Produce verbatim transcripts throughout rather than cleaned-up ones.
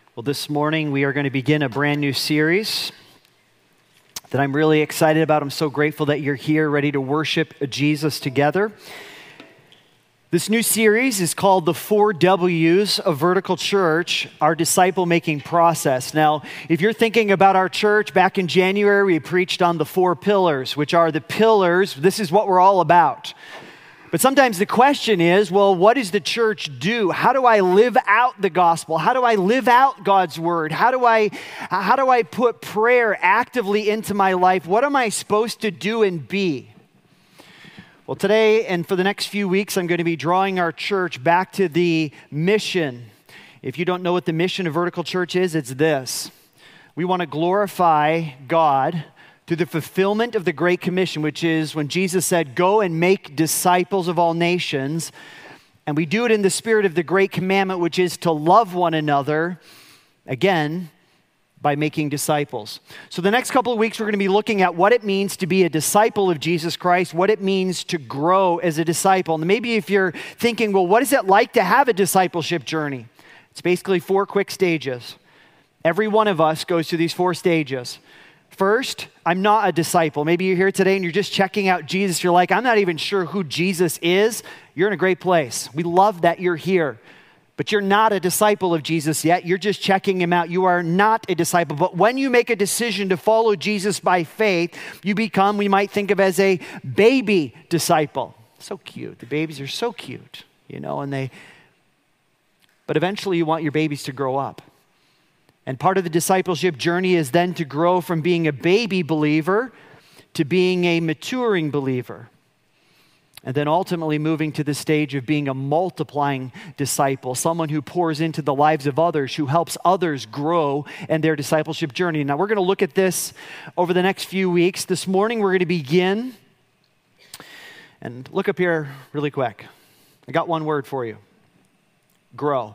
Well, this morning we are going to begin a brand new series that I'm really excited about. I'm so grateful that you're here ready to worship Jesus together. This new series is called The Four W's of Vertical Church, our disciple-making process. Now, if you're thinking about our church, back in January, we preached on the four pillars, which are the pillars. This is what we're all about. But sometimes the question is, well, what does the church do? How do I live out the gospel? How do I live out God's word? How do I, how do I put prayer actively into my life? What am I supposed to do and be? Well, today and for the next few weeks, I'm going to be drawing our church back to the mission. If you don't know what the mission of Vertical Church is, it's this. We want to glorify God through the fulfillment of the Great Commission, which is when Jesus said, go and make disciples of all nations. And we do it in the spirit of the Great Commandment, which is to love one another, again, by making disciples. So the next couple of weeks, we're going to be looking at what it means to be a disciple of Jesus Christ, what it means to grow as a disciple. And maybe if you're thinking, well, what is it like to have a discipleship journey? It's basically four quick stages. Every one of us goes through these four stages. First, I'm not a disciple. Maybe you're here today and you're just checking out Jesus. You're like, I'm not even sure who Jesus is. You're in a great place. We love that you're here. But you're not a disciple of Jesus yet. You're just checking him out. You are not a disciple. But when you make a decision to follow Jesus by faith, you become, we might think of as a baby disciple. So cute. The babies are so cute, you know, and they, but eventually you want your babies to grow up. And part of the discipleship journey is then to grow from being a baby believer to being a maturing believer. And then ultimately moving to the stage of being a multiplying disciple, someone who pours into the lives of others, who helps others grow in their discipleship journey. Now, we're going to look at this over the next few weeks. This morning, we're going to begin. And look up here really quick. I got one word for you. Grow.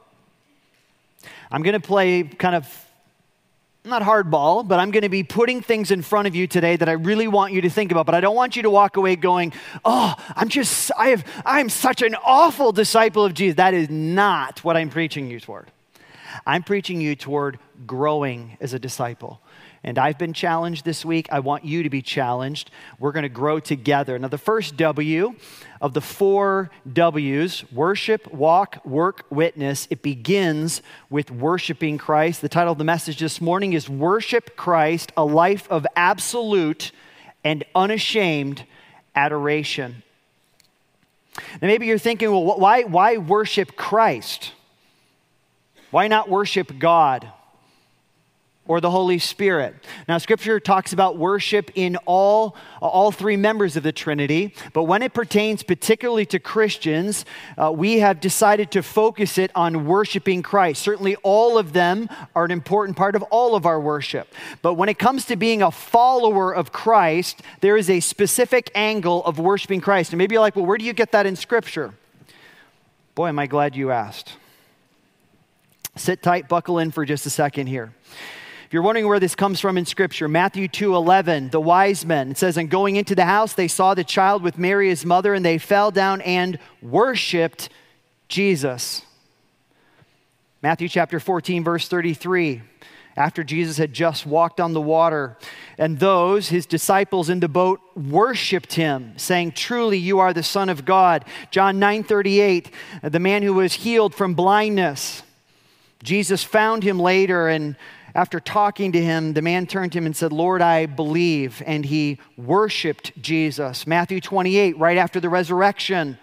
I'm going to play kind of, not hardball, but I'm going to be putting things in front of you today that I really want you to think about. But I don't want you to walk away going, oh, I'm just, I have, I'm such an awful disciple of Jesus. That is not what I'm preaching you toward. I'm preaching you toward growing as a disciple. And I've been challenged this week. I want you to be challenged. We're going to grow together. Now, the first W of the four W's, worship, walk, work, witness, it begins with worshiping Christ. The title of the message this morning is Worship Christ, a Life of Absolute and Unashamed Adoration. Now, maybe you're thinking, well, why, why worship Christ? Why not worship God or the Holy Spirit? Now, Scripture talks about worship in all, all three members of the Trinity, but when it pertains particularly to Christians, uh, we have decided to focus it on worshiping Christ. Certainly, all of them are an important part of all of our worship. But when it comes to being a follower of Christ, there is a specific angle of worshiping Christ. And maybe you're like, well, where do you get that in Scripture? Boy, am I glad you asked. Sit tight, buckle in for just a second here. If you're wondering where this comes from in Scripture, Matthew two eleven, the wise men, it says, and going into the house, they saw the child with Mary, his mother, and they fell down and worshiped Jesus. Matthew chapter fourteen, verse thirty-three, after Jesus had just walked on the water, and those, his disciples in the boat, worshiped him, saying, truly, you are the Son of God. John nine thirty-eight, the man who was healed from blindness, Jesus found him later, and after talking to him, the man turned to him and said, Lord, I believe. And he worshiped Jesus. Matthew twenty-eight, right after the resurrection.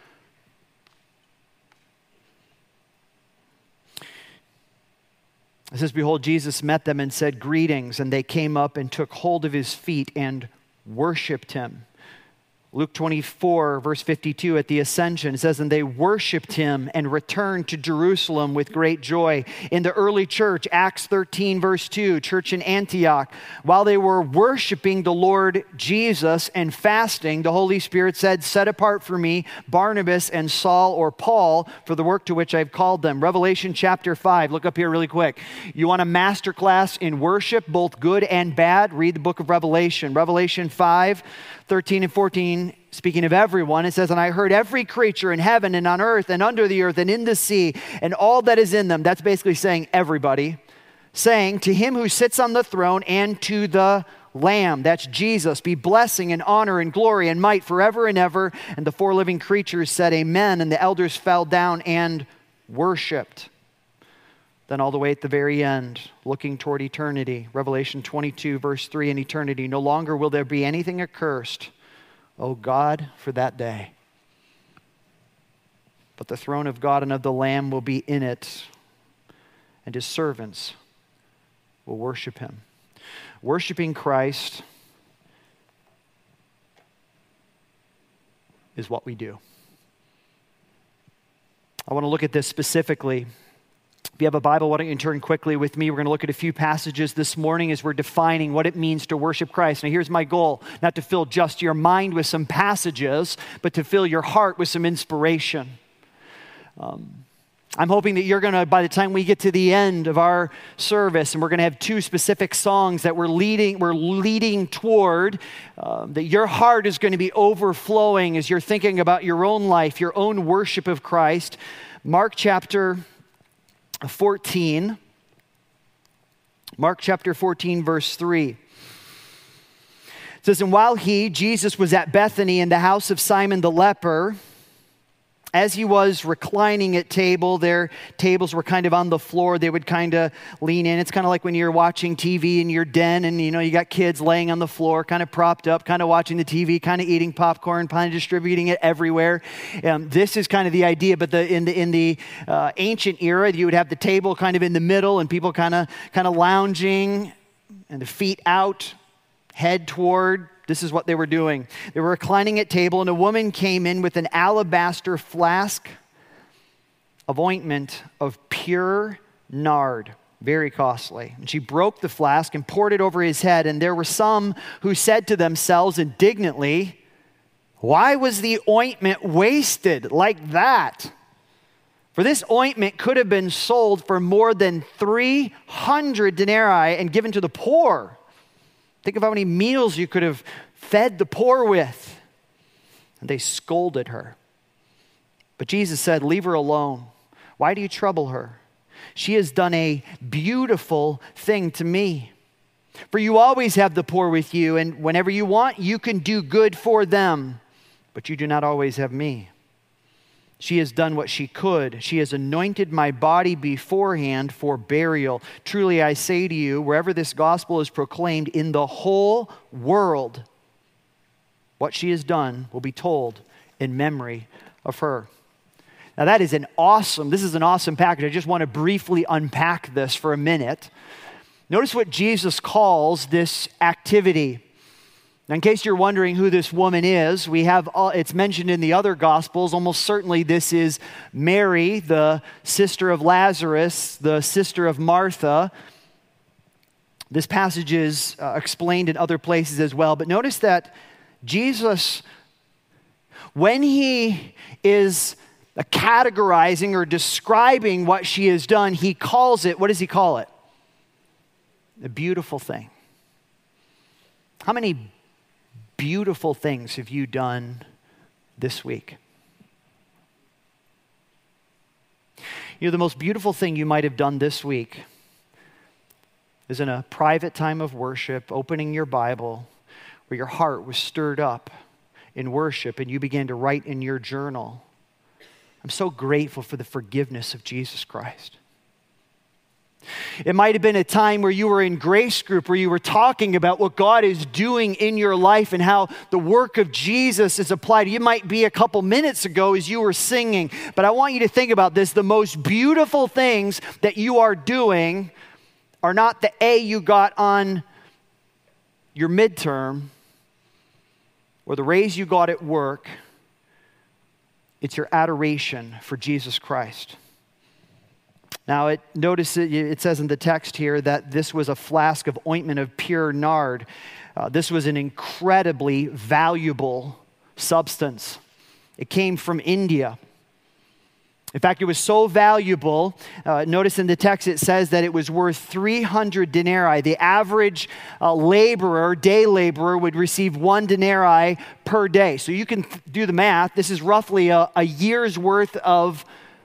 It says, behold, Jesus met them and said, greetings. And they came up and took hold of his feet and worshiped him. Luke twenty-four, verse fifty-two, at the ascension, it says, and they worshiped him and returned to Jerusalem with great joy. In the early church, Acts thirteen, verse two, church in Antioch, while they were worshiping the Lord Jesus and fasting, the Holy Spirit said, set apart for me Barnabas and Saul or Paul for the work to which I've called them. Revelation chapter five, look up here really quick. You want a master class in worship, both good and bad? Read the book of Revelation. Revelation five, thirteen and fourteen. saying, speaking of everyone, it says, and I heard every creature in heaven and on earth and under the earth and in the sea and all that is in them. That's basically saying everybody. Saying, to him who sits on the throne and to the Lamb, that's Jesus, be blessing and honor and glory and might forever and ever. And the four living creatures said, amen. And the elders fell down and worshiped. Then all the way at the very end, looking toward eternity, Revelation twenty-two, verse three, in eternity, no longer will there be anything accursed, O God, for that day. But the throne of God and of the Lamb will be in it, and his servants will worship him. Worshiping Christ is what we do. I want to look at this specifically. If you have a Bible, why don't you turn quickly with me? We're going to look at a few passages this morning as we're defining what it means to worship Christ. Now, here's my goal, not to fill just your mind with some passages, but to fill your heart with some inspiration. Um, I'm hoping that you're going to, by the time we get to the end of our service, and we're going to have two specific songs that we're leading, we're leading toward, uh, that your heart is going to be overflowing as you're thinking about your own life, your own worship of Christ. Mark chapter fourteen. Mark chapter fourteen, verse three. It says, and while he, Jesus, was at Bethany in the house of Simon the leper, as he was reclining at table, their tables were kind of on the floor. They would kind of lean in. It's kind of like when you're watching T V in your den and, you know, you got kids laying on the floor, kind of propped up, kind of watching the T V, kind of eating popcorn, kind of distributing it everywhere. Um, this is kind of the idea, but the, in the, in the uh, ancient era, you would have the table kind of in the middle and people kind of, kind of lounging and the feet out, head toward. This is what they were doing. They were reclining at table, and a woman came in with an alabaster flask of ointment of pure nard, very costly. And she broke the flask and poured it over his head. And there were some who said to themselves indignantly, why was the ointment wasted like that? For this ointment could have been sold for more than three hundred denarii and given to the poor. Think of how many meals you could have fed the poor with. And they scolded her. But Jesus said, leave her alone. Why do you trouble her? She has done a beautiful thing to me. For you always have the poor with you, and whenever you want, you can do good for them. But you do not always have me. She has done what she could. She has anointed my body beforehand for burial. Truly I say to you, wherever this gospel is proclaimed in the whole world, what she has done will be told in memory of her. Now that is an awesome, this is an awesome package. I just want to briefly unpack this for a minute. Notice what Jesus calls this activity. Now, in case you're wondering who this woman is, we have all, it's mentioned in the other Gospels. Almost certainly this is Mary, the sister of Lazarus, the sister of Martha. This passage is uh, explained in other places as well. But notice that Jesus, when he is categorizing or describing what she has done, he calls it, what does he call it? A beautiful thing. How many beautiful things have you done this week? You know, the most beautiful thing you might have done this week is in a private time of worship, opening your Bible, where your heart was stirred up in worship and you began to write in your journal, I'm so grateful for the forgiveness of Jesus Christ. It might have been a time where you were in grace group, where you were talking about what God is doing in your life and how the work of Jesus is applied. You might be a couple minutes ago as you were singing, but I want you to think about this. The most beautiful things that you are doing are not the A you got on your midterm or the raise you got at work. It's your adoration for Jesus Christ. Now, it, notice it, it says in the text here that this was a flask of ointment of pure nard. Uh, this was an incredibly valuable substance. It came from India. In fact, it was so valuable. Uh, notice in the text it says that it was worth three hundred denarii. The average uh, laborer, day laborer, would receive one denarii per day. So you can th- do the math. This is roughly a, a year's worth of,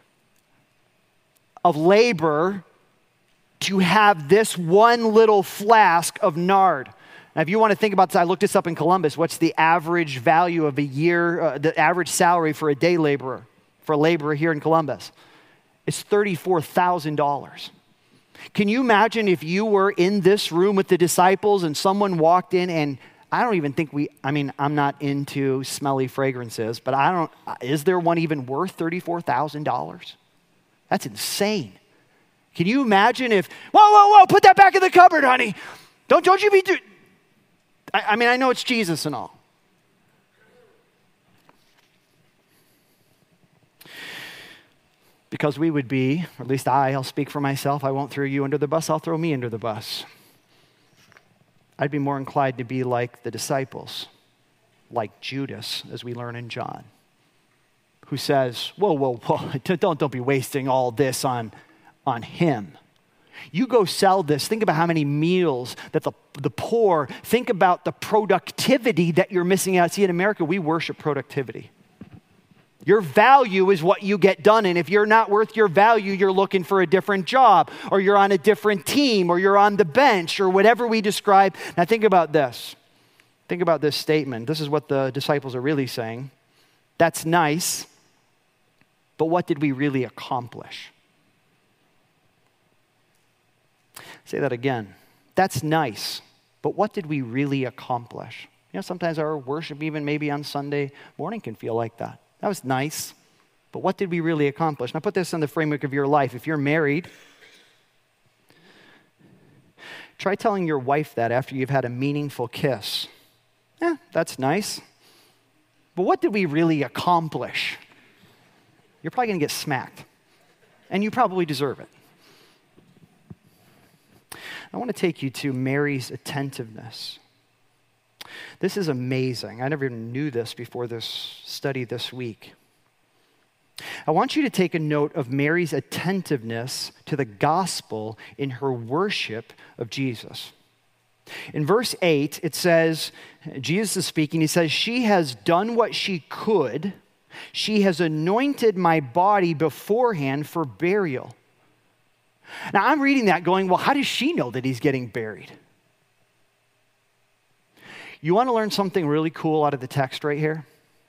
of labor to have this one little flask of nard. Now, if you want to think about this, I looked this up in Columbus. What's the average value of a year, uh, the average salary for a day laborer, for a laborer here in Columbus? It's thirty-four thousand dollars. Can you imagine if you were in this room with the disciples and someone walked in and I don't even think we, I mean, I'm not into smelly fragrances, but I don't, is there one even worth thirty-four thousand dollars? That's insane. Can you imagine if, whoa, whoa, whoa, put that back in the cupboard, honey. Don't, don't you be, do, I, I mean, I know it's Jesus and all. Because we would be, or at least I, I'll speak for myself, I won't throw you under the bus, I'll throw me under the bus. I'd be more inclined to be like the disciples, like Judas, as we learn in John, who says, whoa, whoa, whoa, don't, don't be wasting all this on, on him. You go sell this. Think about how many meals that the, the poor, think about the productivity that you're missing out. See, in America, we worship productivity. Your value is what you get done. And if you're not worth your value, you're looking for a different job, or you're on a different team, or you're on the bench, or whatever we describe. Now think about this. Think about this statement. This is what the disciples are really saying. That's nice, but what did we really accomplish? Say that again. That's nice, but what did we really accomplish? You know, sometimes our worship, even maybe on Sunday morning, can feel like that. That was nice, but what did we really accomplish? Now put this in the framework of your life. If you're married, try telling your wife that after you've had a meaningful kiss. Yeah, that's nice, but what did we really accomplish? You're probably going to get smacked, and you probably deserve it. I want to take you to Mary's attentiveness. This is amazing. I never even knew this before this study this week. I want you to take a note of Mary's attentiveness to the gospel in her worship of Jesus. In verse eight, it says, Jesus is speaking, he says, she has done what she could. She has anointed my body beforehand for burial. Now, I'm reading that going, well, how does she know that he's getting buried? You want to learn something really cool out of the text right here?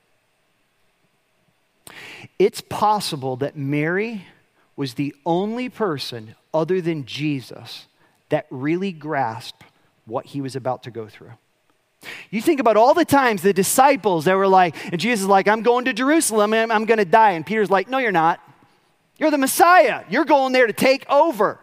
It's possible that Mary was the only person other than Jesus that really grasped what he was about to go through. You think about all the times the disciples that were like, and Jesus is like, I'm going to Jerusalem and I'm going to die. And Peter's like, no, you're not. You're the Messiah. You're going there to take over.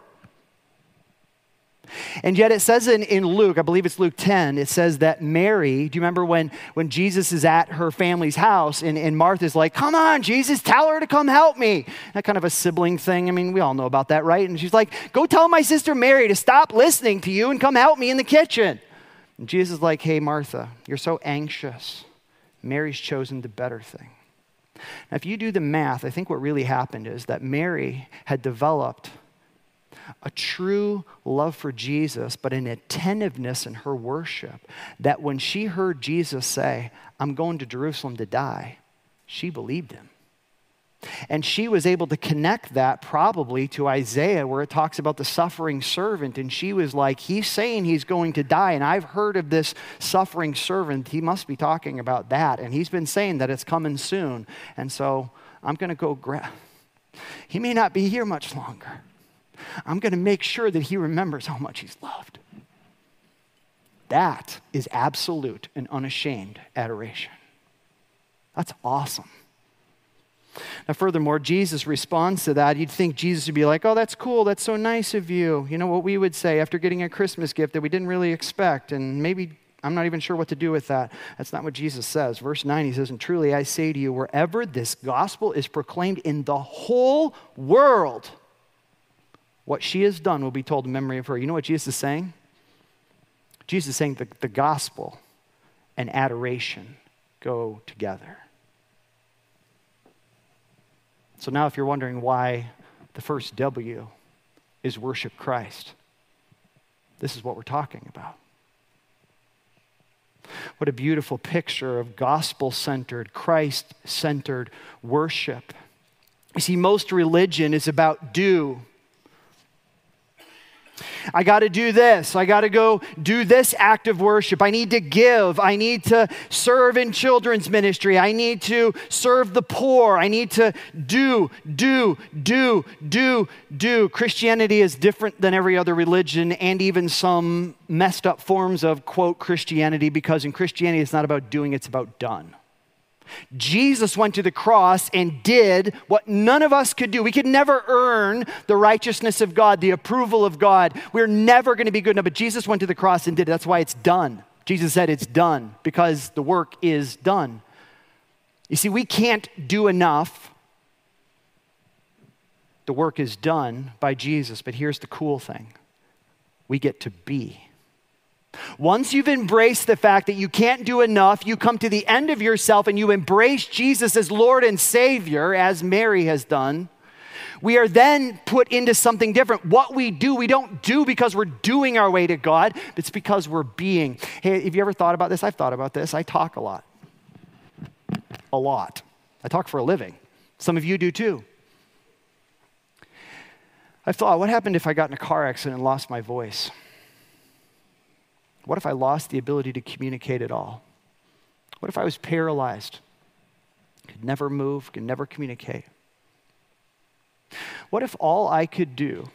And yet it says in, in Luke, I believe it's Luke ten, it says that Mary, do you remember when, when Jesus is at her family's house and, and Martha's like, come on, Jesus, tell her to come help me. That kind of a sibling thing. I mean, we all know about that, right? And she's like, go tell my sister Mary to stop listening to you and come help me in the kitchen. And Jesus is like, hey, Martha, you're so anxious. Mary's chosen the better thing. Now, if you do the math, I think what really happened is that Mary had developed a true love for Jesus, but an attentiveness in her worship, that when she heard Jesus say, I'm going to Jerusalem to die, she believed him. And she was able to connect that probably to Isaiah, where it talks about the suffering servant. And she was like, he's saying he's going to die. And I've heard of this suffering servant. He must be talking about that. And he's been saying that it's coming soon. And so I'm going to go grab. He may not be here much longer. I'm going to make sure that he remembers how much he's loved. That is absolute and unashamed adoration. That's awesome. Now, furthermore, Jesus responds to that. You'd think Jesus would be like, oh, that's cool. That's so nice of you. You know what we would say after getting a Christmas gift that we didn't really expect, and maybe I'm not even sure what to do with that. That's not what Jesus says. Verse nine, he says, and truly I say to you, wherever this gospel is proclaimed in the whole world, what she has done will be told in memory of her. You know what Jesus is saying? Jesus is saying that the gospel and adoration go together. So now if you're wondering why the first W is worship Christ, this is what we're talking about. What a beautiful picture of gospel-centered, Christ-centered worship. You see, most religion is about do. I got to do this. I got to go do this act of worship. I need to give. I need to serve in children's ministry. I need to serve the poor. I need to do, do, do, do, do. Christianity is different than every other religion and even some messed up forms of, quote, Christianity, because in Christianity it's not about doing, it's about done. Jesus went to the cross and did what none of us could do. We could never earn the righteousness of God, the approval of God. We're never going to be good enough, but Jesus went to the cross and did it. That's why it's done. Jesus said it's done because the work is done. You see, we can't do enough. The work is done by Jesus, but here's the cool thing. We get to be. Once you've embraced the fact that you can't do enough, you come to the end of yourself and you embrace Jesus as Lord and Savior, as Mary has done, we are then put into something different. What we do, we don't do because we're doing our way to God. It's because we're being. Hey, have you ever thought about this? I've thought about this. I talk a lot. A lot. I talk for a living. Some of you do too. I've thought, what happened if I got in a car accident and lost my voice? What if I lost the ability to communicate at all? What if I was paralyzed? Could never move, could never communicate? What if all I could do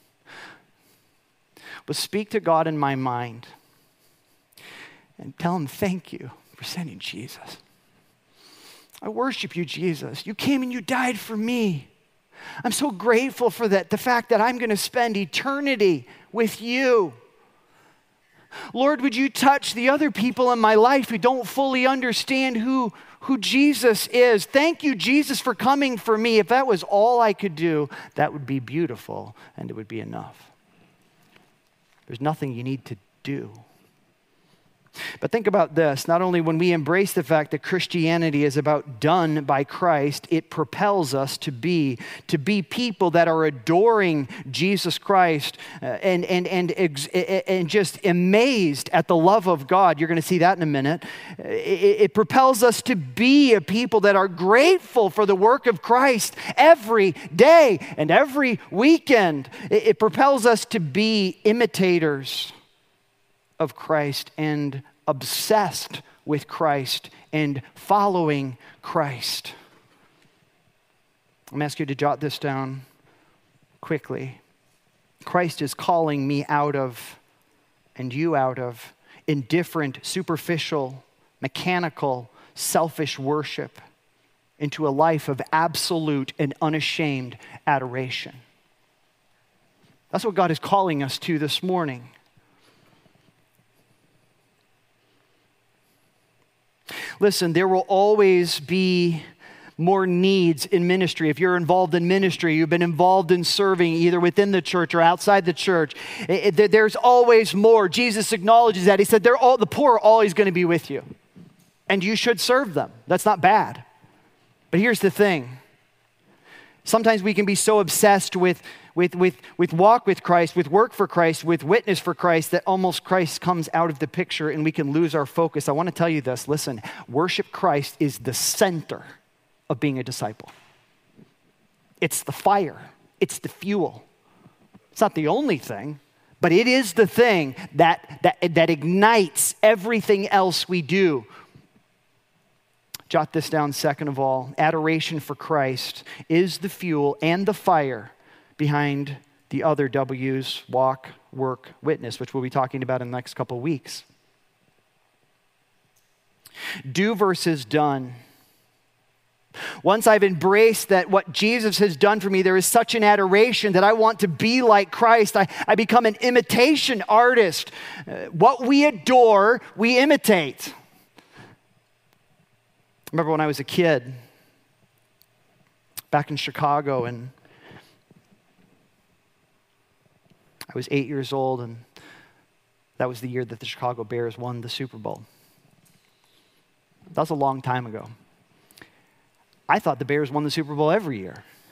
was speak to God in my mind and tell him, thank you for sending Jesus. I worship you, Jesus. You came and you died for me. I'm so grateful for that, the fact that I'm going to spend eternity with you. Lord, would you touch the other people in my life who don't fully understand who, who Jesus is? Thank you, Jesus, for coming for me. If that was all I could do, that would be beautiful and it would be enough. There's nothing you need to do. But think about this. Not only when we embrace the fact that Christianity is about done by Christ, it propels us to be, to be people that are adoring Jesus Christ uh, and, and, and, ex- and just amazed at the love of God. You're going to see that in a minute. It, it propels us to be a people that are grateful for the work of Christ every day and every weekend. It, it propels us to be imitators of Christ and obsessed with Christ and following Christ. I'm going to ask you to jot this down quickly. Christ is calling me out of, and you out of, indifferent, superficial, mechanical, selfish worship into a life of absolute and unashamed adoration. That's what God is calling us to this morning. Listen, there will always be more needs in ministry. If you're involved in ministry, you've been involved in serving either within the church or outside the church, it, it, there's always more. Jesus acknowledges that. He said, "They're all, the poor are always going to be with you, and you should serve them." That's not bad. But here's the thing. Sometimes we can be so obsessed with, with, with, with walk with Christ, with work for Christ, with witness for Christ, that almost Christ comes out of the picture and we can lose our focus. I want to tell you this. Listen, worship Christ is the center of being a disciple. It's the fire. It's the fuel. It's not the only thing, but it is the thing that, that, that ignites everything else we do. Jot this down second of all. Adoration for Christ is the fuel and the fire behind the other W's, walk, work, witness, which we'll be talking about in the next couple of weeks. Do versus done. Once I've embraced that what Jesus has done for me, there is such an adoration that I want to be like Christ. I, I become an imitation artist. Uh, what we adore, we imitate. I remember when I was a kid, back in Chicago, and I was eight years old, and that was the year that the Chicago Bears won the Super Bowl. That was a long time ago. I thought the Bears won the Super Bowl every year.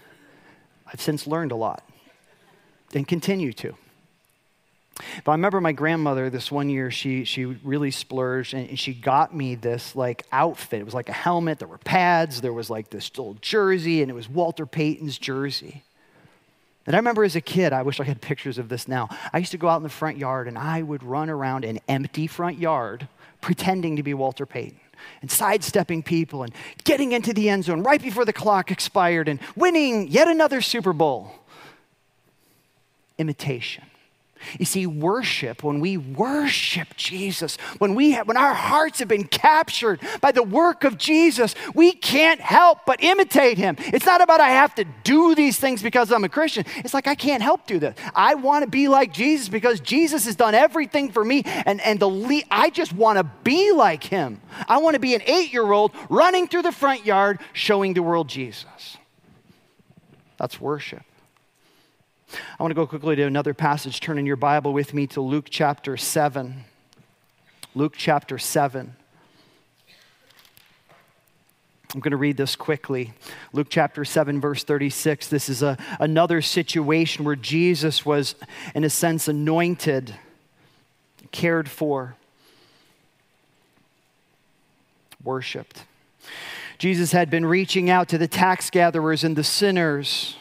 I've since learned a lot and continue to. But I remember my grandmother this one year, she she really splurged and she got me this like outfit. It was like a helmet, there were pads, there was like this old jersey, and it was Walter Payton's jersey. And I remember as a kid, I wish I had pictures of this now. I used to go out in the front yard and I would run around an empty front yard pretending to be Walter Payton and sidestepping people and getting into the end zone right before the clock expired and winning yet another Super Bowl. Imitation. You see, worship, when we worship Jesus, when we have, when our hearts have been captured by the work of Jesus, we can't help but imitate him. It's not about I have to do these things because I'm a Christian. It's like I can't help do this. I want to be like Jesus because Jesus has done everything for me, and, and the le- I just want to be like him. I want to be an eight-year-old running through the front yard showing the world Jesus. That's worship. I want to go quickly to another passage. Turn in your Bible with me to Luke chapter seven. Luke chapter seven. I'm going to read this quickly. Luke chapter seven, verse thirty-six. This is a, another situation where Jesus was, in a sense, anointed, cared for, worshiped. Jesus had been reaching out to the tax gatherers and the sinners.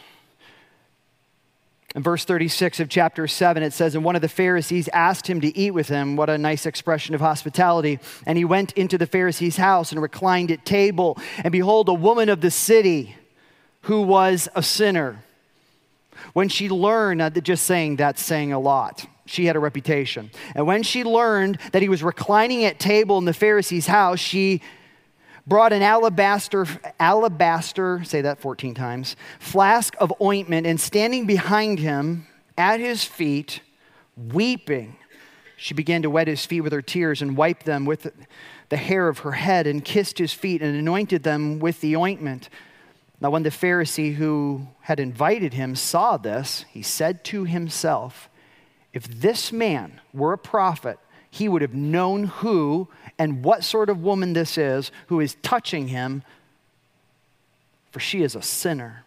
In verse thirty-six of chapter seven, it says, and one of the Pharisees asked him to eat with him. What a nice expression of hospitality. And he went into the Pharisee's house and reclined at table. And behold, a woman of the city who was a sinner. When she learned, uh, just saying that's saying a lot. She had a reputation. And when she learned that he was reclining at table in the Pharisee's house, she brought an alabaster, alabaster, say that fourteen times, flask of ointment, and standing behind him at his feet, weeping, she began to wet his feet with her tears and wiped them with the hair of her head and kissed his feet and anointed them with the ointment. Now when the Pharisee who had invited him saw this, he said to himself, if this man were a prophet, he would have known who and what sort of woman this is who is touching him, for she is a sinner.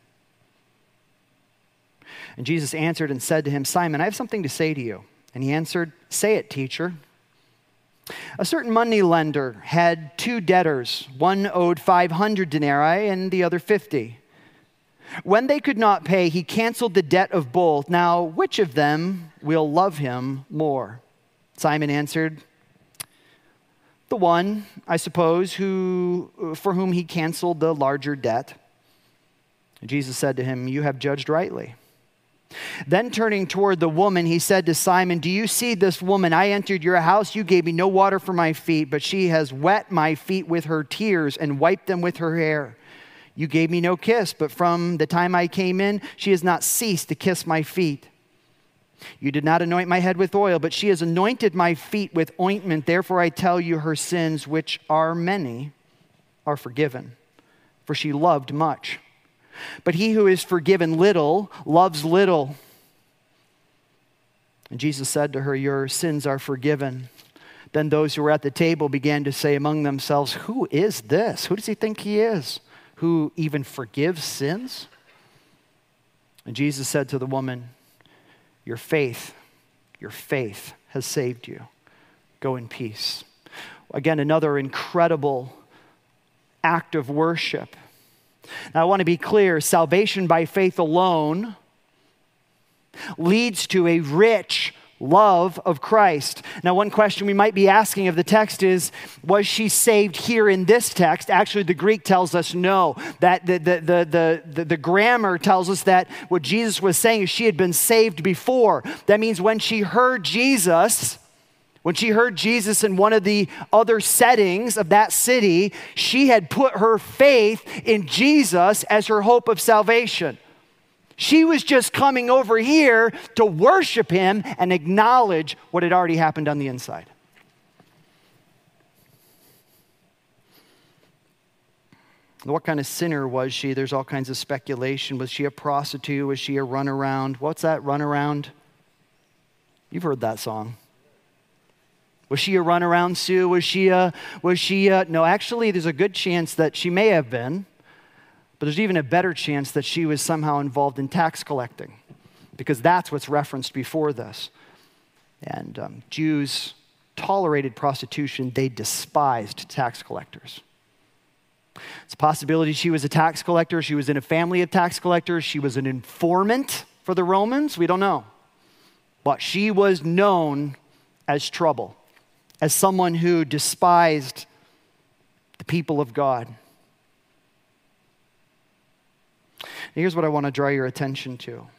And Jesus answered and said to him, Simon, I have something to say to you. And he answered, say it, teacher. A certain money lender had two debtors. One owed five hundred denarii and the other fifty. When they could not pay, he canceled the debt of both. Now, which of them will love him more? Simon answered, the one, I suppose, who for whom he canceled the larger debt. And Jesus said to him, you have judged rightly. Then turning toward the woman, he said to Simon, do you see this woman? I entered your house. You gave me no water for my feet, but she has wet my feet with her tears and wiped them with her hair. You gave me no kiss, but from the time I came in, she has not ceased to kiss my feet. You did not anoint my head with oil, but she has anointed my feet with ointment. Therefore I tell you, her sins, which are many, are forgiven, for she loved much. But he who is forgiven little loves little. And Jesus said to her, your sins are forgiven. Then those who were at the table began to say among themselves, who is this? Who does he think he is? Who even forgives sins? And Jesus said to the woman, your faith, your faith has saved you. Go in peace. Again, another incredible act of worship. Now, I want to be clear, salvation by faith alone leads to a rich love of Christ. Now, one question we might be asking of the text is, was she saved here in this text? Actually, the Greek tells us no. That the, the, the, the, the, the grammar tells us that what Jesus was saying is she had been saved before. That means when she heard Jesus, when she heard Jesus in one of the other settings of that city, she had put her faith in Jesus as her hope of salvation. She was just coming over here to worship him and acknowledge what had already happened on the inside. What kind of sinner was she? There's all kinds of speculation. Was she a prostitute? Was she a runaround? What's that, runaround? You've heard that song. Was she a runaround, Sue? Was she a, was she a, no, actually, there's a good chance that she may have been. But there's even a better chance that she was somehow involved in tax collecting, because that's what's referenced before this. And um, Jews tolerated prostitution. They despised tax collectors. It's a possibility she was a tax collector. She was in a family of tax collectors. She was an informant for the Romans. We don't know. But she was known as trouble, as someone who despised the people of God. Here's what I want to draw your attention to.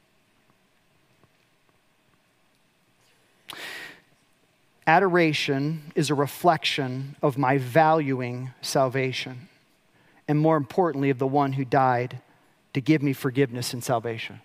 Adoration is a reflection of my valuing salvation, and more importantly, of the one who died to give me forgiveness and salvation.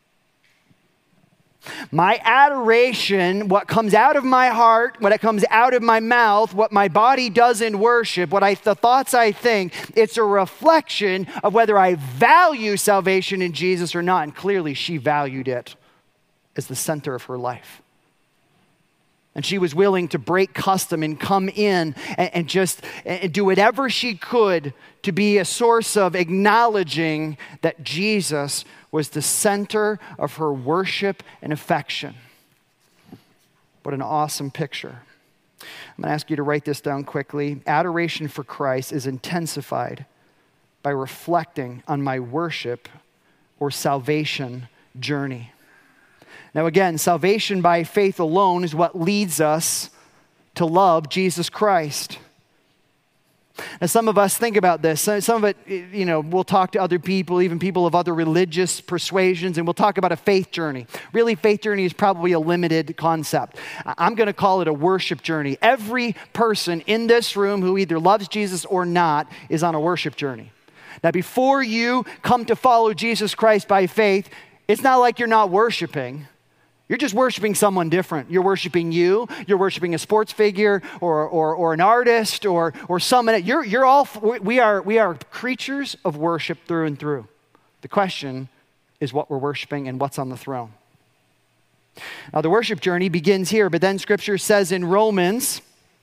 My adoration, what comes out of my heart, what comes out of my mouth, what my body does in worship, what I, the thoughts I think, it's a reflection of whether I value salvation in Jesus or not. And clearly she valued it as the center of her life. And she was willing to break custom and come in and, and just and do whatever she could to be a source of acknowledging that Jesus was the center of her worship and affection. What an awesome picture. I'm going to ask you to write this down quickly. Adoration for Christ is intensified by reflecting on my worship or salvation journey. Now again, salvation by faith alone is what leads us to love Jesus Christ. Now some of us think about this. Some of it, you know, we'll talk to other people, even people of other religious persuasions, and we'll talk about a faith journey. Really, faith journey is probably a limited concept. I'm going to call it a worship journey. Every person in this room who either loves Jesus or not is on a worship journey. Now before you come to follow Jesus Christ by faith, it's not like you're not worshiping. You're just worshiping someone different. You're worshiping you. You're worshiping a sports figure or or, or an artist or or someone. You're you're all we are we are creatures of worship through and through. The question is what we're worshiping and what's on the throne. Now the worship journey begins here, but then Scripture says in Romans.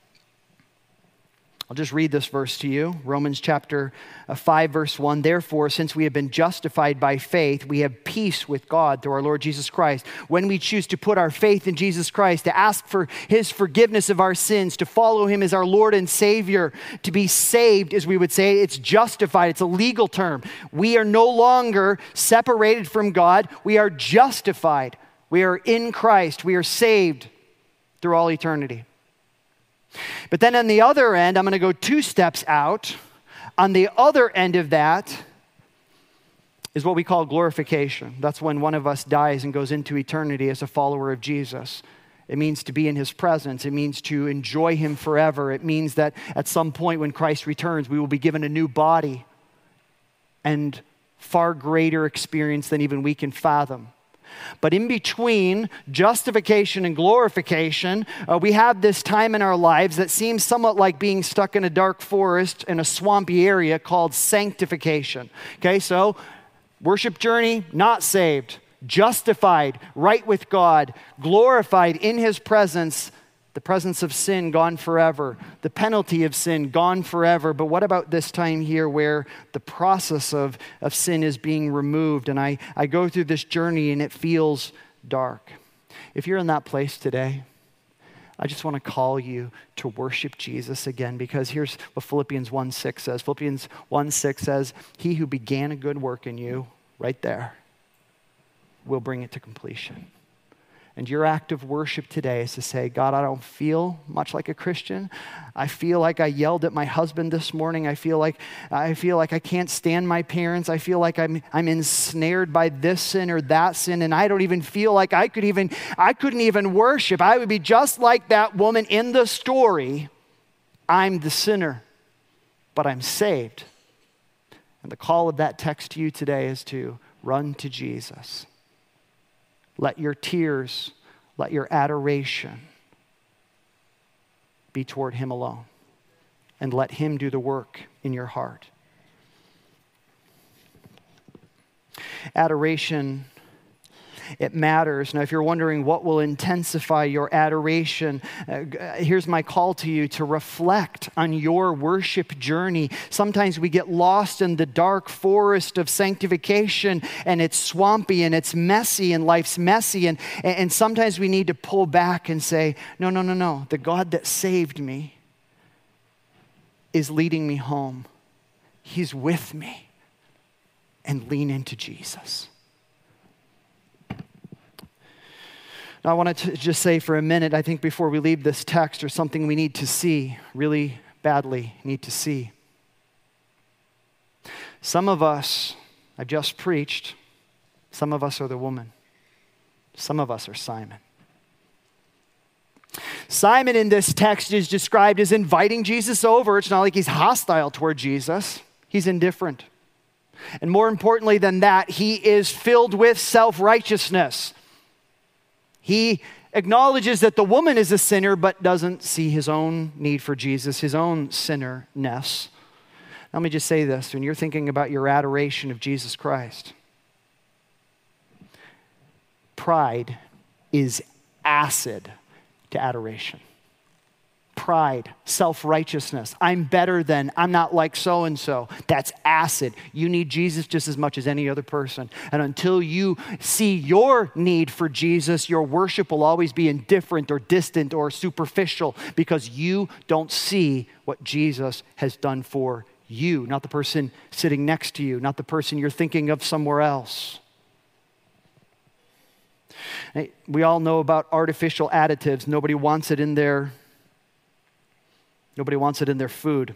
I'll just read this verse to you. Romans chapter five, verse one. Therefore, since we have been justified by faith, we have peace with God through our Lord Jesus Christ. When we choose to put our faith in Jesus Christ, to ask for his forgiveness of our sins, to follow him as our Lord and Savior, to be saved, as we would say, it's justified. It's a legal term. We are no longer separated from God. We are justified. We are in Christ. We are saved through all eternity. But then on the other end, I'm going to go two steps out. On the other end of that is what we call glorification. That's when one of us dies and goes into eternity as a follower of Jesus. It means to be in his presence. It means to enjoy him forever. It means that at some point when Christ returns, we will be given a new body and far greater experience than even we can fathom. But in between justification and glorification, uh, we have this time in our lives that seems somewhat like being stuck in a dark forest in a swampy area called sanctification. Okay, so worship journey, not saved. Justified, right with God. Glorified in his presence. The presence of sin gone forever. The penalty of sin gone forever. But what about this time here where the process of, of sin is being removed and I, I go through this journey and it feels dark? If you're in that place today, I just want to call you to worship Jesus again, because here's what Philippians one six says. Philippians one six says, he who began a good work in you, right there, will bring it to completion. And your act of worship today is to say, God, I don't feel much like a Christian. I feel like I yelled at my husband this morning. I feel like I feel like I can't stand my parents. I feel like I'm I'm ensnared by this sin or that sin, and I don't even feel like I could even I couldn't even worship. I would be just like that woman in the story. I'm the sinner, but I'm saved. And the call of that text to you today is to run to Jesus. Let your tears, let your adoration be toward him alone. And let him do the work in your heart. Adoration it matters. Now, if you're wondering what will intensify your adoration, uh, here's my call to you to reflect on your worship journey. Sometimes we get lost in the dark forest of sanctification, and it's swampy and it's messy and life's messy. And, and sometimes we need to pull back and say, no, no, no, no. The God that saved me is leading me home. He's with me. And lean into Jesus. Now, I want to just say for a minute, I think before we leave this text, there's something we need to see, really badly need to see. Some of us, I just preached, some of us are the woman. Some of us are Simon. Simon in this text is described as inviting Jesus over. It's not like he's hostile toward Jesus. He's indifferent. And more importantly than that, he is filled with self-righteousness. He acknowledges that the woman is a sinner, but doesn't see his own need for Jesus, his own sinnerness. Let me just say this. When you're thinking about your adoration of Jesus Christ, pride is acid to adoration. Pride, self-righteousness. I'm better than, I'm not like so-and-so. That's acid. You need Jesus just as much as any other person. And until you see your need for Jesus, your worship will always be indifferent or distant or superficial because you don't see what Jesus has done for you, not the person sitting next to you, not the person you're thinking of somewhere else. We all know about artificial additives. Nobody wants it in their Nobody wants it in their food.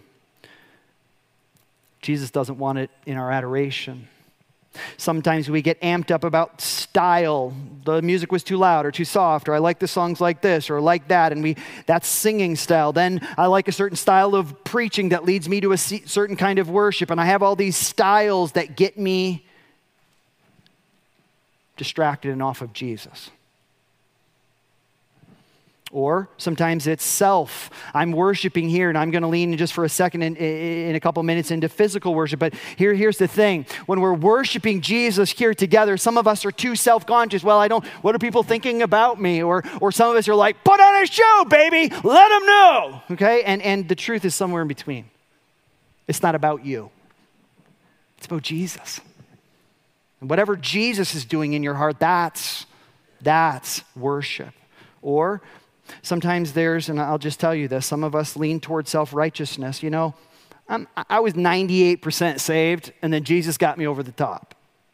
Jesus doesn't want it in our adoration. Sometimes we get amped up about style. The music was too loud or too soft, or I like the songs like this or like that, and we that's singing style. Then I like a certain style of preaching that leads me to a certain kind of worship, and I have all these styles that get me distracted and off of Jesus. Or sometimes it's self. I'm worshiping here, and I'm going to lean in just for a second in, in a couple minutes into physical worship. But here, here's the thing. When we're worshiping Jesus here together, some of us are too self-conscious. Well, I don't, what are people thinking about me? Or or some of us are like, put on a show, baby. Let them know. Okay? And, and the truth is somewhere in between. It's not about you. It's about Jesus. And whatever Jesus is doing in your heart, that's, that's worship. Or sometimes there's, and I'll just tell you this, some of us lean toward self-righteousness. You know, I'm, I was ninety-eight percent saved, and then Jesus got me over the top.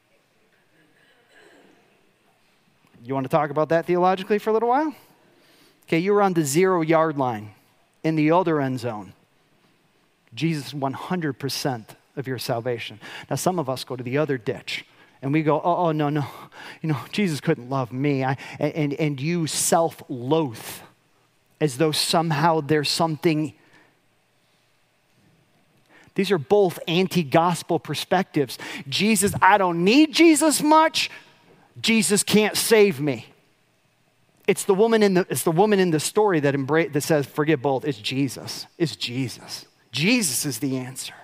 You want to talk about that theologically for a little while? Okay, you were on the zero-yard line in the other end zone. Jesus one hundred percent of your salvation. Now, some of us go to the other ditch. And we go, oh, oh, no, no, you know, Jesus couldn't love me. I, and, and you self-loathe as though somehow there's something. These are both anti-gospel perspectives. Jesus, I don't need Jesus much. Jesus can't save me. It's the woman in the, it's the woman in the story that, embra- that says, forget both. It's Jesus. It's Jesus. Jesus is the answer.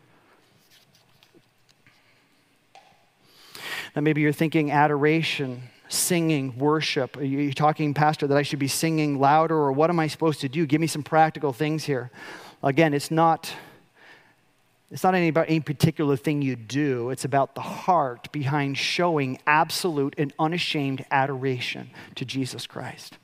Now, maybe you're thinking adoration, singing, worship. Are you talking, Pastor, that I should be singing louder, or what am I supposed to do? Give me some practical things here. Again, it's not, it's not any about any particular thing you do. It's about the heart behind showing absolute and unashamed adoration to Jesus Christ.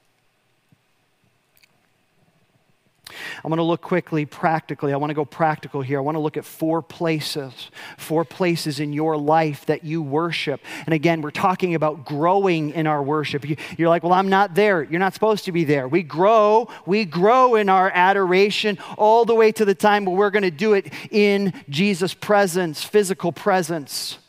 I want to look quickly, practically. I want to go practical here. I want to look at four places, four places in your life that you worship. And again, we're talking about growing in our worship. You're like, well, I'm not there. You're not supposed to be there. We grow, we grow in our adoration all the way to the time where we're going to do it in Jesus' presence, physical presence.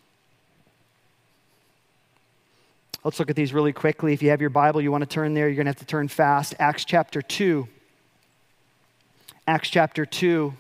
Let's look at these really quickly. If you have your Bible, you want to turn there, you're going to have to turn fast. Acts chapter two. Acts chapter two,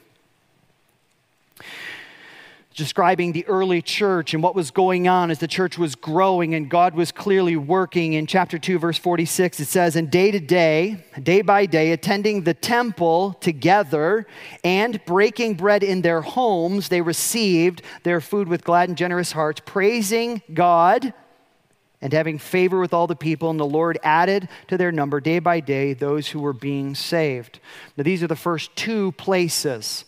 describing the early church and what was going on as the church was growing and God was clearly working. In chapter two, verse forty-six, it says, and day to day, day by day, attending the temple together and breaking bread in their homes, they received their food with glad and generous hearts, praising God and having favor with all the people, and the Lord added to their number day by day those who were being saved. Now, these are the first two places.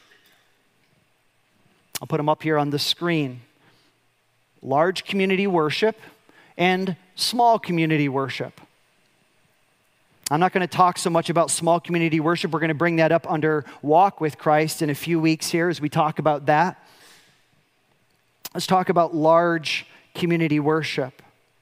I'll put them up here on the screen. Large community worship and small community worship. I'm not going to talk so much about small community worship. We're going to bring that up under Walk with Christ in a few weeks here as we talk about that. Let's talk about large community worship.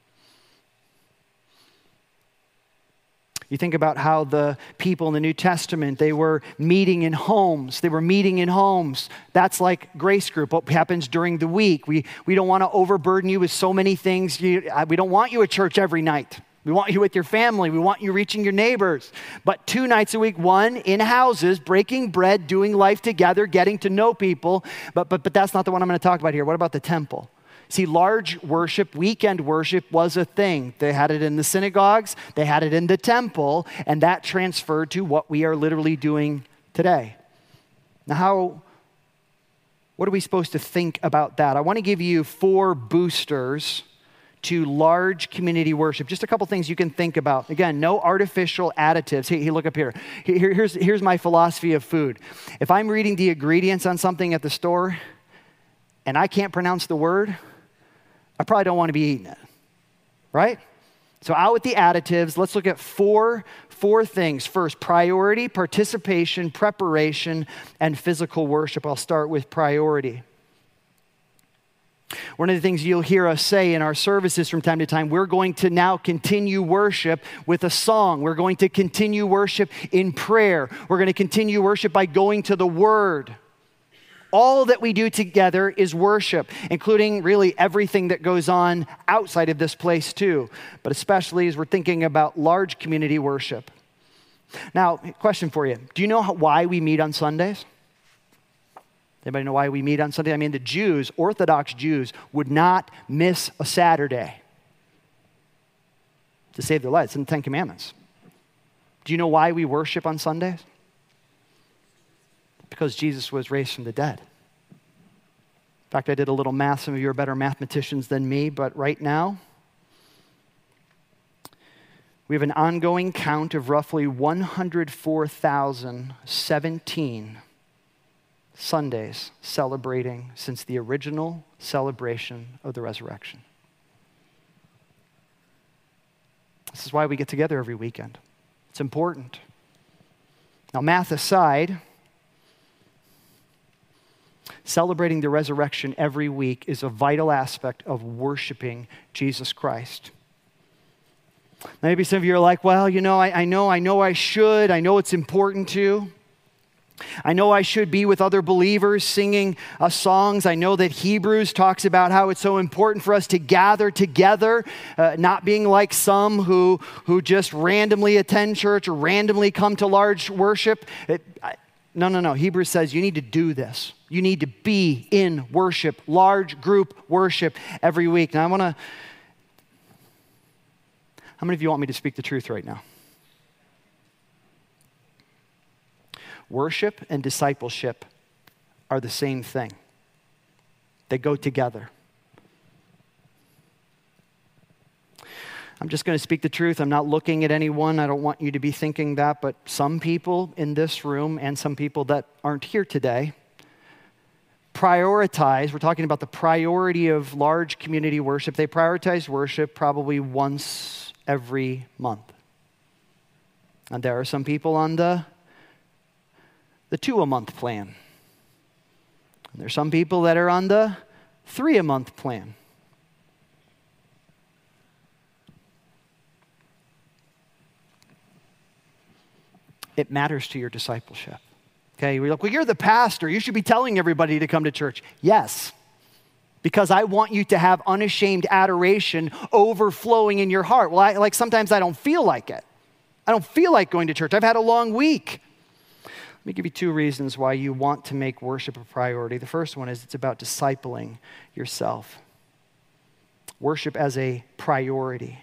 You think about how the people in the New Testament, they were meeting in homes. They were meeting in homes. That's like Grace Group, what happens during the week. We, we don't want to overburden you with so many things. You, we don't want you at church every night. We want you with your family. We want you reaching your neighbors. But two nights a week, one in houses, breaking bread, doing life together, getting to know people. But, but, but that's not the one I'm going to talk about here. What about the temple? See, large worship, weekend worship was a thing. They had it in the synagogues. They had it in the temple. And that transferred to what we are literally doing today. Now, how, what are we supposed to think about that? I want to give you four boosters to large community worship. Just a couple things you can think about. Again, no artificial additives. Hey, hey look up here. here. Here's, here's my philosophy of food. If I'm reading the ingredients on something at the store and I can't pronounce the word, I probably don't want to be eating it, right? So out with the additives. Let's look at four, four things. First, priority, participation, preparation, and physical worship. I'll start with priority. One of the things you'll hear us say in our services from time to time, we're going to now continue worship with a song. We're going to continue worship in prayer. We're going to continue worship by going to the Word. All that we do together is worship, including really everything that goes on outside of this place too, but especially as we're thinking about large community worship. Now, question for you. Do you know how, why we meet on Sundays? Anybody know why we meet on Sunday? I mean, the Jews, Orthodox Jews, would not miss a Saturday to save their lives. It's in the Ten Commandments. Do you know why we worship on Sundays? Because Jesus was raised from the dead. In fact, I did a little math. Some of you are better mathematicians than me, but right now, we have an ongoing count of roughly one hundred four thousand seventeen Sundays celebrating since the original celebration of the resurrection. This is why we get together every weekend. It's important. Now, math aside, celebrating the resurrection every week is a vital aspect of worshiping Jesus Christ. Maybe some of you are like, well, you know, I, I know, I know I should. I know it's important to. I know I should be with other believers singing uh, songs. I know that Hebrews talks about how it's so important for us to gather together, uh, not being like some who, who just randomly attend church or randomly come to large worship. It, I, no, no, no. Hebrews says you need to do this. You need to be in worship, large group worship every week. Now I want to, how many of you want me to speak the truth right now? Worship and discipleship are the same thing. They go together. I'm just going to speak the truth. I'm not looking at anyone. I don't want you to be thinking that, but some people in this room and some people that aren't here today prioritize, we're talking about the priority of large community worship. They prioritize worship probably once every month. And there are some people on the the two-a-month plan. And there's some people that are on the three-a-month plan. It matters to your discipleship. Okay, we're like, well, you're the pastor. You should be telling everybody to come to church. Yes, because I want you to have unashamed adoration overflowing in your heart. Well, I, like sometimes I don't feel like it. I don't feel like going to church. I've had a long week. Let me give you two reasons why you want to make worship a priority. The first one is it's about discipling yourself. Worship as a priority.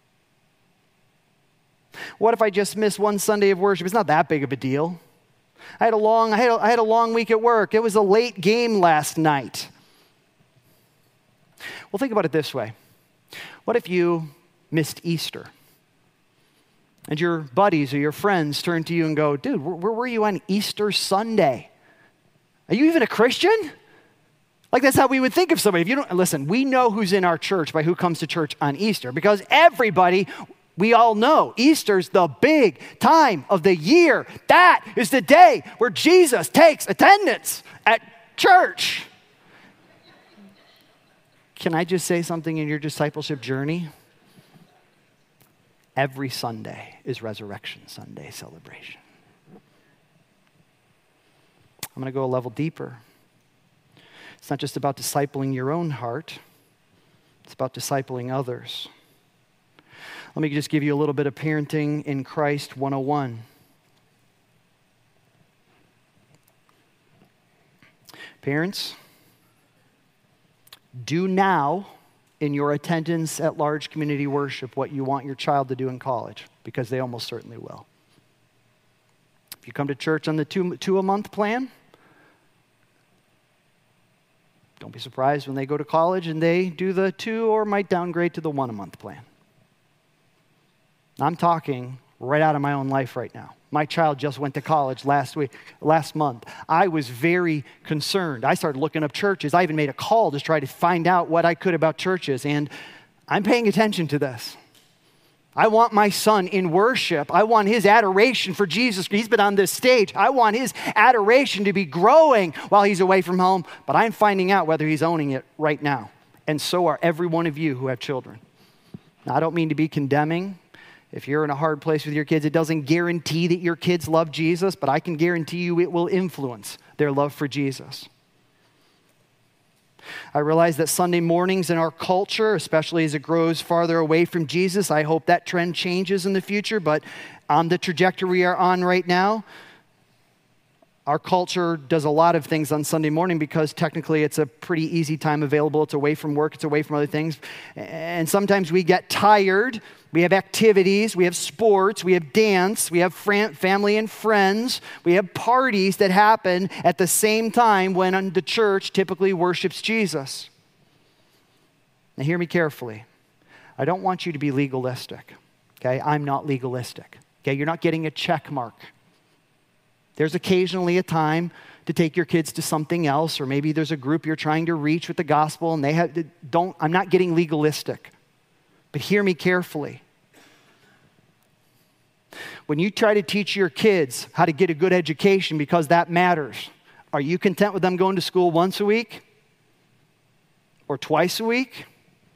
What if I just miss one Sunday of worship? It's not that big of a deal. I had a long, I had a, I had a long week at work. It was a late game last night. Well, think about it this way. What if you missed Easter? And your buddies or your friends turn to you and go, dude, where, where were you on Easter Sunday? Are you even a Christian? Like, that's how we would think of somebody. If you don't, listen, we know who's in our church by who comes to church on Easter, because everybody, we all know Easter's the big time of the year. That is the day where Jesus takes attendance at church. Can I just say something in your discipleship journey? Every Sunday is Resurrection Sunday celebration. I'm going to go a level deeper. It's not just about discipling your own heart. It's about discipling others. Let me just give you a little bit of Parenting in Christ one oh one. Parents, do now in your attendance at large community worship what you want your child to do in college, because they almost certainly will. If you come to church on the two, two a month plan, don't be surprised when they go to college and they do the two or might downgrade to the one a month plan. I'm talking right out of my own life right now. My child just went to college last week, last month. I was very concerned. I started looking up churches. I even made a call to try to find out what I could about churches, and I'm paying attention to this. I want my son in worship. I want his adoration for Jesus. He's been on this stage. I want his adoration to be growing while he's away from home, but I'm finding out whether he's owning it right now. And so are every one of you who have children. Now, I don't mean to be condemning. If you're in a hard place with your kids, it doesn't guarantee that your kids love Jesus, but I can guarantee you it will influence their love for Jesus. I realize that Sunday mornings in our culture, especially as it grows farther away from Jesus, I hope that trend changes in the future, but on the trajectory we are on right now, our culture does a lot of things on Sunday morning because technically it's a pretty easy time available. It's away from work. It's away from other things. And sometimes we get tired. We have activities. We have sports. We have dance. We have fran- family and friends. We have parties that happen at the same time when the church typically worships Jesus. Now hear me carefully. I don't want you to be legalistic. Okay? I'm not legalistic. Okay? You're not getting a check mark. There's occasionally a time to take your kids to something else, or maybe there's a group you're trying to reach with the gospel and they have, don't, I'm not getting legalistic, but hear me carefully. When you try to teach your kids how to get a good education because that matters, are you content with them going to school once a week? Or twice a week?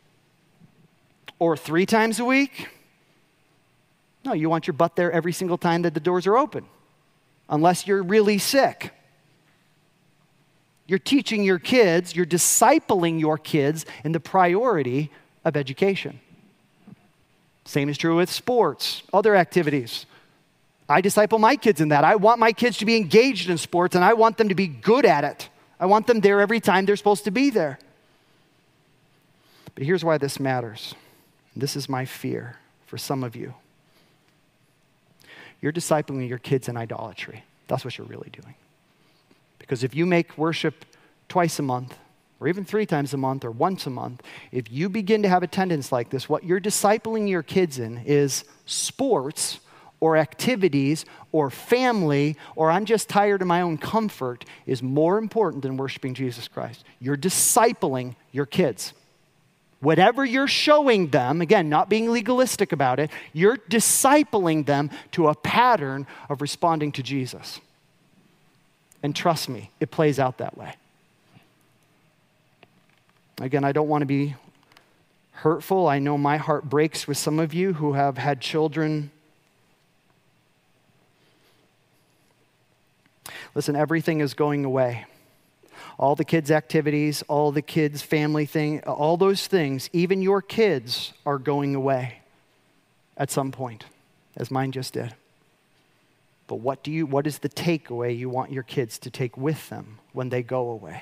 Or three times a week? No, you want your butt there every single time that the doors are open. Unless you're really sick. You're teaching your kids, you're discipling your kids in the priority of education. Same is true with sports, other activities. I disciple my kids in that. I want my kids to be engaged in sports, and I want them to be good at it. I want them there every time they're supposed to be there. But here's why this matters. This is my fear for some of you. You're discipling your kids in idolatry. That's what you're really doing. Because if you make worship twice a month, or even three times a month, or once a month, if you begin to have attendance like this, what you're discipling your kids in is sports, or activities, or family, or I'm just tired of my own comfort, is more important than worshiping Jesus Christ. You're discipling your kids. Whatever you're showing them, again, not being legalistic about it, you're discipling them to a pattern of responding to Jesus. And trust me, it plays out that way. Again, I don't want to be hurtful. I know my heart breaks with some of you who have had children. Listen, everything is going away. All the kids' activities, all the kids' family thing, all those things, even your kids are going away at some point, as mine just did. But what do you, what is the takeaway you want your kids to take with them when they go away?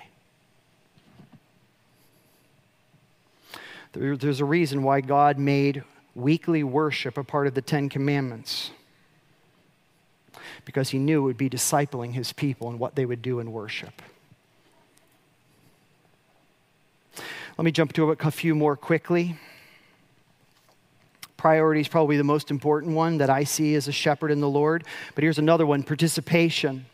There, there's a reason why God made weekly worship a part of the Ten Commandments. Because he knew it would be discipling his people and what they would do in worship. Let me jump to a few more quickly. Priority is probably the most important one that I see as a shepherd in the Lord. But here's another one, participation.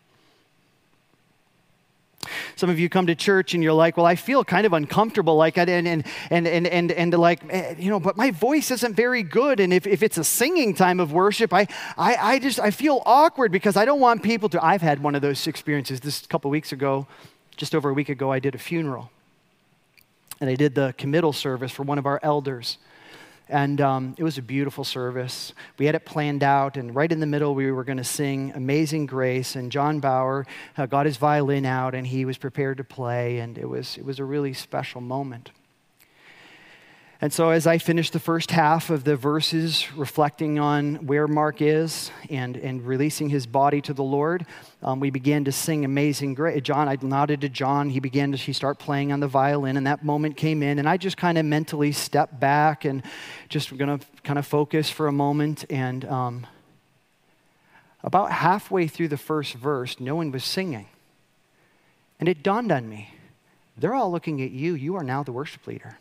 Some of you come to church and you're like, well, I feel kind of uncomfortable, like, and and and and and, and like, you know, but my voice isn't very good, and if, if it's a singing time of worship, I, I I just I feel awkward because I don't want people to. I've had one of those experiences. This a couple weeks ago, just over a week ago, I did a funeral, and I did the committal service for one of our elders. And um, it was a beautiful service. We had it planned out, and right in the middle, we were going to sing Amazing Grace. And John Bauer uh, got his violin out, and he was prepared to play, and it was it was a really special moment. And so as I finished the first half of the verses, reflecting on where Mark is and, and releasing his body to the Lord, um, we began to sing Amazing Grace. John, I nodded to John. He began to he start playing on the violin, and that moment came in, and I just kind of mentally stepped back and just going to kind of focus for a moment. And um, about halfway through the first verse, no one was singing. And it dawned on me, they're all looking at you. You are now the worship leader.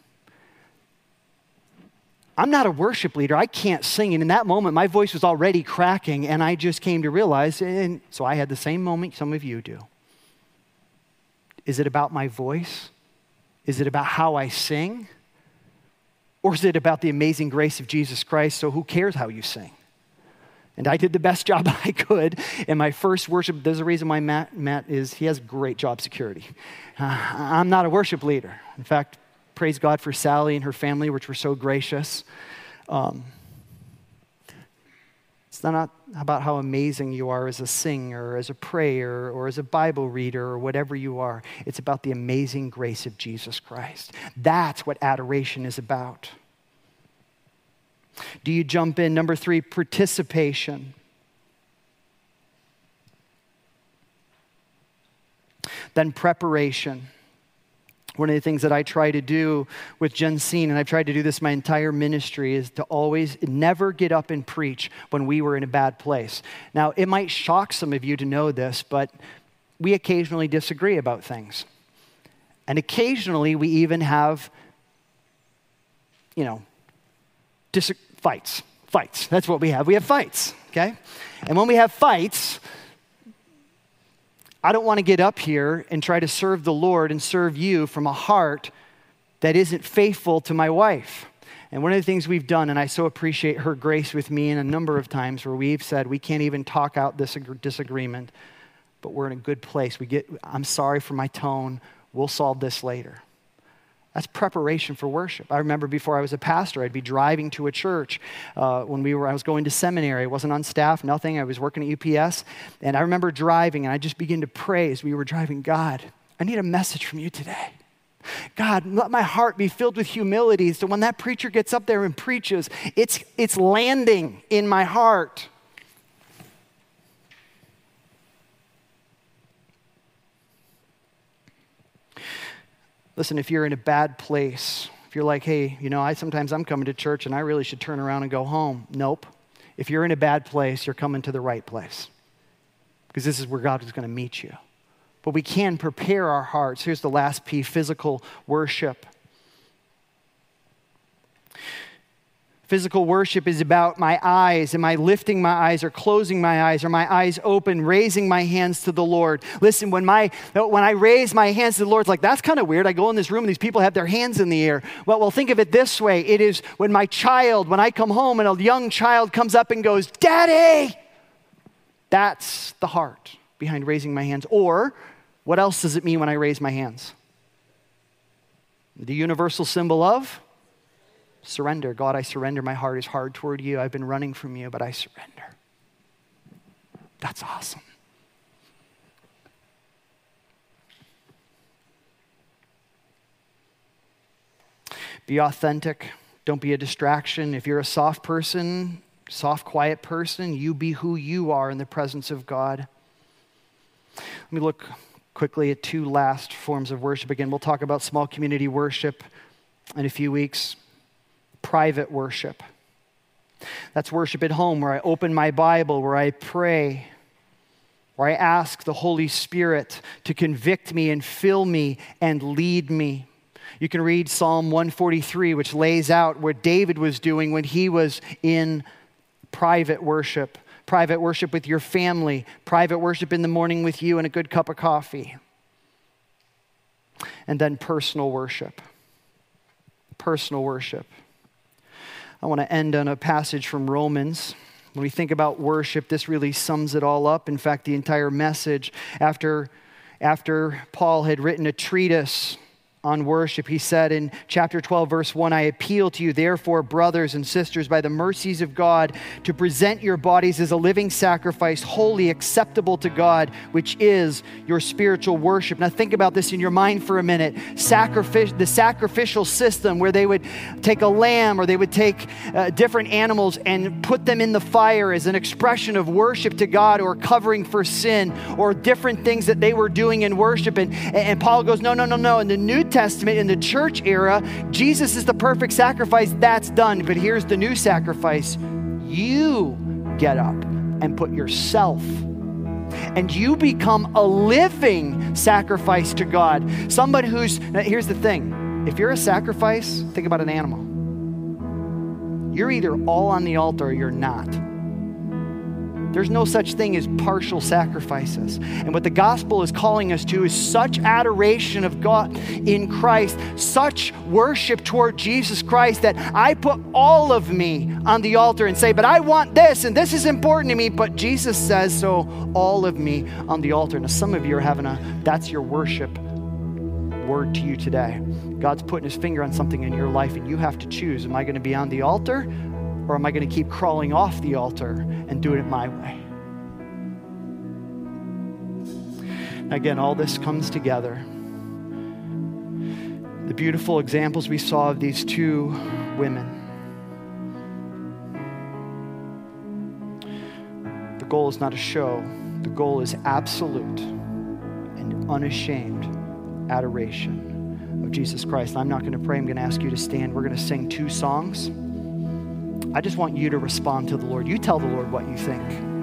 I'm not a worship leader. I can't sing. And in that moment, my voice was already cracking, and I just came to realize, and so I had the same moment some of you do. Is it about my voice? Is it about how I sing? Or is it about the amazing grace of Jesus Christ? So who cares how you sing? And I did the best job I could in my first worship. There's a reason why Matt, Matt is, he has great job security. Uh, I'm not a worship leader. In fact, praise God for Sally and her family, which were so gracious. Um, it's not about how amazing you are as a singer, as a prayer, or as a Bible reader, or whatever you are. It's about the amazing grace of Jesus Christ. That's what adoration is about. Do you jump in? Number three, participation. Then preparation. One of the things that I try to do with Jensine, and I've tried to do this my entire ministry, is to always never get up and preach when we were in a bad place. Now, it might shock some of you to know this, but we occasionally disagree about things. And occasionally we even have, you know, dis- fights. Fights. That's what we have. We have fights, okay? And when we have fights, I don't want to get up here and try to serve the Lord and serve you from a heart that isn't faithful to my wife. And one of the things we've done, and I so appreciate her grace with me in a number of times where we've said we can't even talk out this disagreement, but we're in a good place. We get, I'm sorry for my tone. We'll solve this later. That's preparation for worship. I remember before I was a pastor, I'd be driving to a church uh, when we were. I was going to seminary. I wasn't on staff, nothing. I was working at U P S, and I remember driving, and I just began to pray as we were driving. God, I need a message from you today. God, let my heart be filled with humility, so when that preacher gets up there and preaches, it's it's landing in my heart. Listen, if you're in a bad place, if you're like, hey, you know, I sometimes I'm coming to church and I really should turn around and go home. Nope. If you're in a bad place, you're coming to the right place, because this is where God is going to meet you. But we can prepare our hearts. Here's the last P, physical worship. Physical worship is about my eyes. Am I lifting my eyes or closing my eyes? Are my eyes open, raising my hands to the Lord? Listen, when my when I raise my hands to the Lord, it's like, that's kind of weird. I go in this room and these people have their hands in the air. Well, well, think of it this way. It is when my child, when I come home and a young child comes up and goes, Daddy! That's the heart behind raising my hands. Or, what else does it mean when I raise my hands? The universal symbol of surrender. God, I surrender. My heart is hard toward you. I've been running from you, but I surrender. That's awesome. Be authentic. Don't be a distraction. If you're a soft person, soft, quiet person, you be who you are in the presence of God. Let me look quickly at two last forms of worship. Again, we'll talk about small community worship in a few weeks. Private worship. That's worship at home, where I open my Bible, where I pray, where I ask the Holy Spirit to convict me and fill me and lead me. You can read Psalm one forty-three, which lays out what David was doing when he was in private worship. Private worship with your family. Private worship in the morning with you and a good cup of coffee. And then personal worship. Personal worship. I want to end on a passage from Romans. When we think about worship, this really sums it all up. In fact, the entire message, after, after Paul had written a treatise on worship, he said in chapter twelve, verse one, I appeal to you, therefore, brothers and sisters, by the mercies of God, to present your bodies as a living sacrifice, wholly acceptable to God, which is your spiritual worship. Now think about this in your mind for a minute. Sacrific- the sacrificial system where they would take a lamb or they would take uh, different animals and put them in the fire as an expression of worship to God or covering for sin or different things that they were doing in worship. And, and Paul goes, no, no, no, no. In the New Testament, in the church era, Jesus is the perfect sacrifice. That's done. But here's the new sacrifice. You get up and put yourself, and you become a living sacrifice to God. Somebody who's, now here's the thing. If you're a sacrifice, think about an animal. You're either all on the altar or you're not. There's no such thing as partial sacrifices. And what the gospel is calling us to is such adoration of God in Christ, such worship toward Jesus Christ that I put all of me on the altar and say, but I want this and this is important to me. But Jesus says, so all of me on the altar. Now some of you are having a, that's your worship word to you today. God's putting his finger on something in your life and you have to choose. Am I going to be on the altar? Or am I going to keep crawling off the altar and doing it my way? Again, all this comes together. The beautiful examples we saw of these two women. The goal is not a show. The goal is absolute and unashamed adoration of Jesus Christ. I'm not going to pray. I'm going to ask you to stand. We're going to sing two songs. I just want you to respond to the Lord. You tell the Lord what you think.